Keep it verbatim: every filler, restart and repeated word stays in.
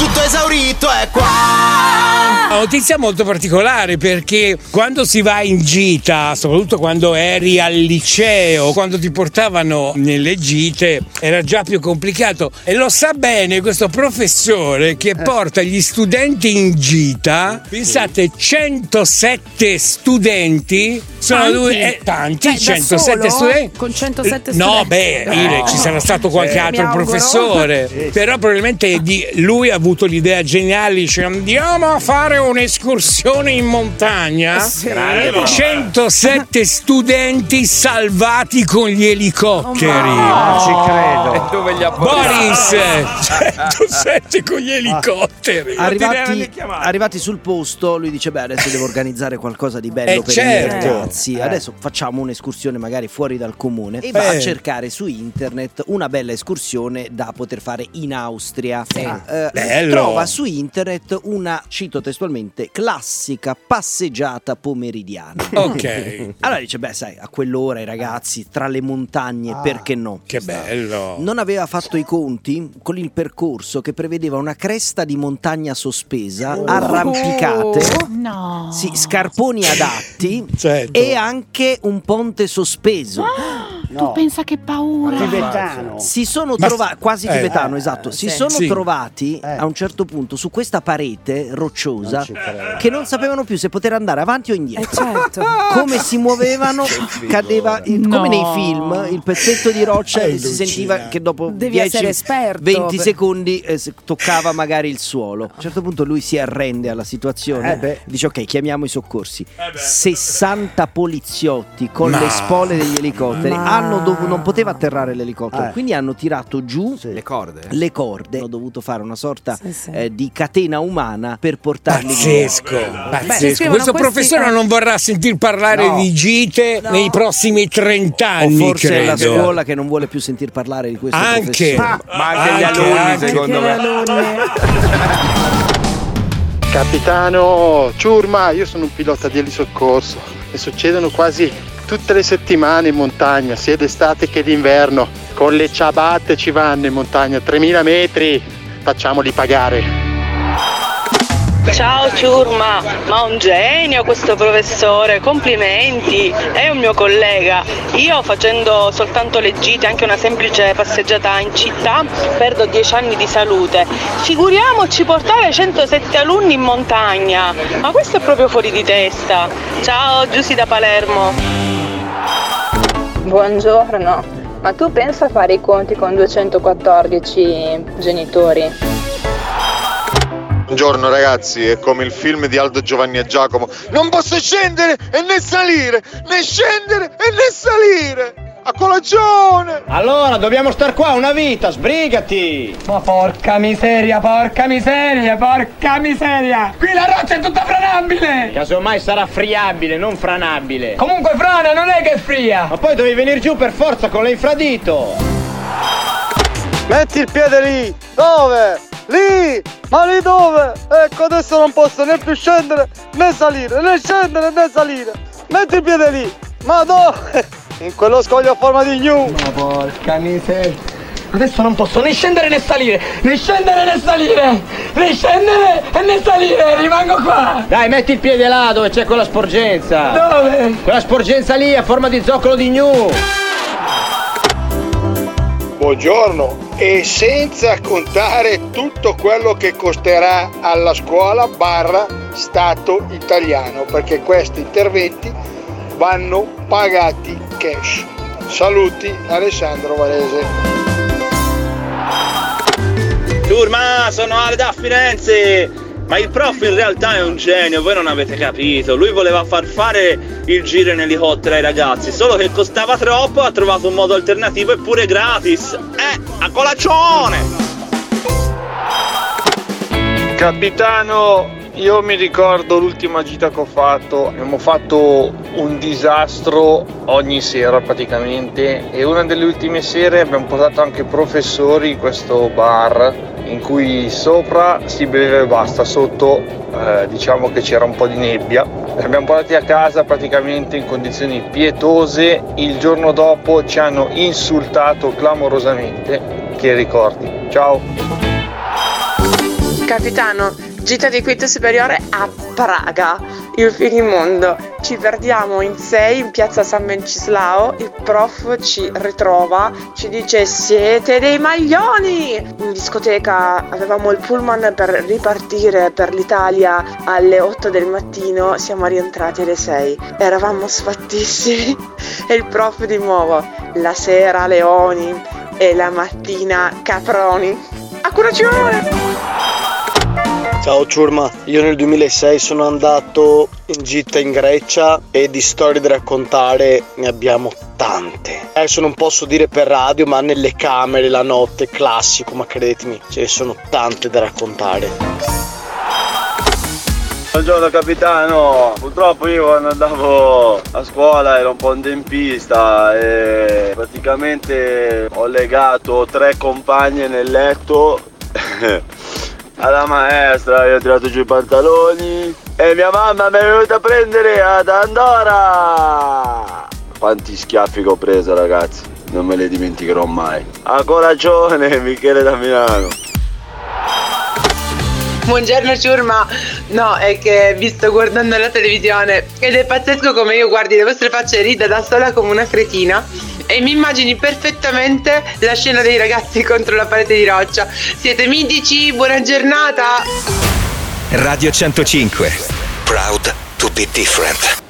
tutto esaurito è qua. Una notizia molto particolare, perché quando si va in gita, soprattutto quando eri al liceo, quando ti portavano nelle gite, era già più complicato, e lo sa bene questo professore che porta gli studenti in gita. Pensate, centosette studenti. Sono Tanti? due eh, tanti, Cioè, da centosette solo? studenti. Con centosette No, studenti? beh, Ile, No. ci sarà stato qualche Eh, altro mi auguro. professore. Sì, sì. Però probabilmente di, lui ha avuto l'idea geniale, dice andiamo a fare un'escursione in montagna. Sì. centosette studenti salvati con gli elicotteri. Non ci credo. E dove li ha Boris, portati? centosette con gli elicotteri. Arrivati, arrivati sul posto, lui dice: beh, adesso devo organizzare qualcosa di bello Eh, per certo. i miei ragazzi. Eh. Adesso facciamo un'escursione magari fuori dal comune, e va Eh. a cercare su internet una bella escursione da poter fare in Austria. Eh, Bello. trova su internet una, cito testualmente, classica passeggiata pomeridiana. Ok. Allora dice: beh, sai, a quell'ora i ragazzi tra le montagne, perché no? Che bello. Non aveva fatto i conti con il percorso che prevedeva una cresta di montagna sospesa, arrampicate, No. sì, scarponi adatti Certo. e anche un ponte sospeso. Tu pensa che paura. Tibetano. Si sono Ma- trovati, quasi eh, tibetano, eh, esatto, si sì. sono Sì. trovati Eh. a un certo punto su questa parete rocciosa Non ci credo. che non sapevano più se poter andare avanti o Eh indietro. certo. Come si muovevano, cadeva il- come No. nei film, il pezzetto di roccia e si Allucinante. sentiva che dopo Devi dieci essere esperto. venti per- secondi eh, se- toccava magari il suolo. A un certo punto lui si arrende alla situazione, Eh beh. dice: ok, chiamiamo i soccorsi. sessanta poliziotti con Ma- le spole degli elicotteri Ma- hanno dovuto, non poteva atterrare l'elicottero, Eh. quindi hanno tirato giù Sì. Le corde? le corde. Hanno dovuto fare una sorta Sì, sì. eh, di catena umana per portarli via. Pazzesco, Ci pazzesco. scrivono Questo questi- professore eh. non vorrà sentir parlare No. di gite No. nei prossimi trenta O anni, forse è la credo. scuola che non vuole più sentir parlare di questo Anche, professore. Ma anche gli Anche, alunni, anche. secondo Che me. alunni. Capitano Ciurma, io sono un pilota di elisoccorso e succedono quasi tutte le settimane in montagna, sia d'estate che d'inverno. Con le ciabatte ci vanno in montagna, tremila metri, facciamoli pagare. Ciao Ciurma, ma un genio questo professore, complimenti, è un mio collega. Io facendo soltanto le gite, anche una semplice passeggiata in città, perdo dieci anni di salute. Figuriamoci portare centosette alunni in montagna, ma questo è proprio fuori di testa. Ciao, Giussi da Palermo. Buongiorno, ma tu pensa a fare i conti con duecentoquattordici genitori? Buongiorno ragazzi, è come il film di Aldo, Giovanni e Giacomo. Non posso scendere e né salire, né scendere e né salire. A colazione! Allora, dobbiamo star qua una vita, sbrigati! Ma porca miseria, porca miseria, porca miseria! Qui la roccia è tutta franabile! Casomai sarà friabile, non franabile. Comunque frana, non è che è fria! Ma poi devi venire giù per forza con l'infradito! Metti il piede lì! Dove? Lì! Ma lì dove? Ecco, adesso non posso né più scendere né salire, né scendere né salire! Metti il piede lì! Ma dove? In quello scoglio a forma di gnu! Ma porca miseria! Adesso non posso né scendere né salire! Né scendere né salire! Né scendere e né salire! Rimango qua! Dai, metti il piede là dove c'è quella sporgenza! Dove? Quella sporgenza lì a forma di zoccolo di gnu! Buongiorno, e senza contare tutto quello che costerà alla scuola barra Stato italiano, perché questi interventi vanno pagati cash. Saluti, Alessandro Varese. Ciurma, sono Ale da Firenze! Ma il prof in realtà è un genio, voi non avete capito. Lui voleva far fare il giro in elicottero ai ragazzi, solo che costava troppo, ha trovato un modo alternativo e pure gratis. Eh, a colazione! Capitano, io mi ricordo l'ultima gita che ho fatto, abbiamo fatto un disastro ogni sera praticamente, e una delle ultime sere abbiamo portato anche professori in questo bar in cui sopra si beveva e basta, sotto eh, diciamo che c'era un po' di nebbia. Li abbiamo portati a casa praticamente in condizioni pietose, il giorno dopo ci hanno insultato clamorosamente. Che ricordi. Ciao. Capitano, gita di quinto superiore a Praga, il finimondo. Ci perdiamo in sei in piazza San Vencislao, il prof ci ritrova, ci dice siete dei maglioni! In discoteca avevamo il pullman per ripartire per l'Italia alle otto del mattino, siamo rientrati alle sei. Eravamo sfattissimi e il prof di nuovo, la sera leoni e la mattina caproni. A colazione! Ciao ciurma, io nel duemilasei sono andato in gita in Grecia e di storie da raccontare ne abbiamo tante. Adesso non posso dire per radio, ma nelle camere, la notte, classico, ma credetemi, ce ne sono tante da raccontare. Buongiorno capitano, purtroppo io quando andavo a scuola ero un po' un tempista e praticamente ho legato tre compagne nel letto alla maestra, io ho tirato giù i pantaloni e mia mamma mi è venuta a prendere ad Andorra. Quanti schiaffi che ho preso ragazzi, non me li dimenticherò mai. A coragione, Michele da Milano. Buongiorno ciurma, no è che vi sto guardando la televisione ed è pazzesco come io guardi le vostre facce e rida da sola come una cretina e mi immagini perfettamente la scena dei ragazzi contro la parete di roccia. Siete mitici, buona giornata. Radio centocinque, proud to be different.